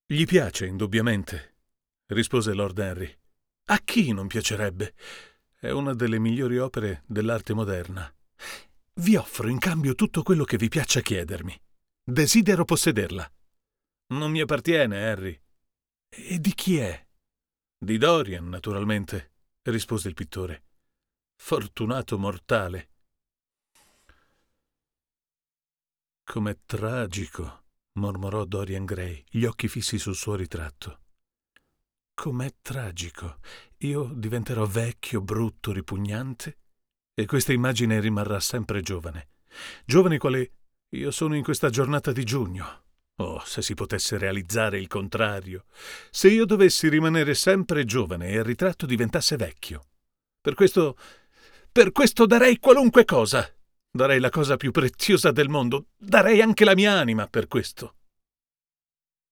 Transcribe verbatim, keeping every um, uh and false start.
Gli piace, indubbiamente, rispose Lord Henry. A chi non piacerebbe? È una delle migliori opere dell'arte moderna. Vi offro in cambio tutto quello che vi piaccia chiedermi. Desidero possederla. Non mi appartiene, Harry. E di chi è? Di Dorian, naturalmente, rispose il pittore. Fortunato mortale. Com'è tragico, mormorò Dorian Gray, gli occhi fissi sul suo ritratto. Com'è tragico. Io diventerò vecchio, brutto, ripugnante e questa immagine rimarrà sempre giovane. Giovane quale io sono in questa giornata di giugno. Oh, se si potesse realizzare il contrario. Se io dovessi rimanere sempre giovane e il ritratto diventasse vecchio. Per questo... per questo darei qualunque cosa. Darei la cosa più preziosa del mondo. Darei anche la mia anima per questo.